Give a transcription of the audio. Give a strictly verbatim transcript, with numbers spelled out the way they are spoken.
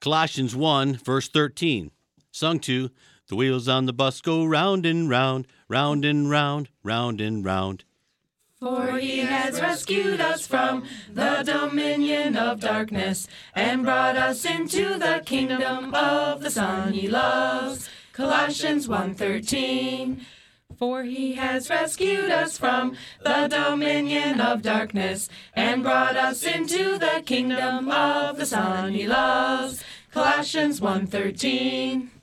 Colossians one, verse thirteen, sung to, the wheels on the bus go round and round, round and round, round and round. For he has rescued us from the dominion of darkness and brought us into the kingdom of the Son he loves. Colossians one thirteen. For he has rescued us from the dominion of darkness and brought us into the kingdom of the Son he loves. Colossians one thirteen.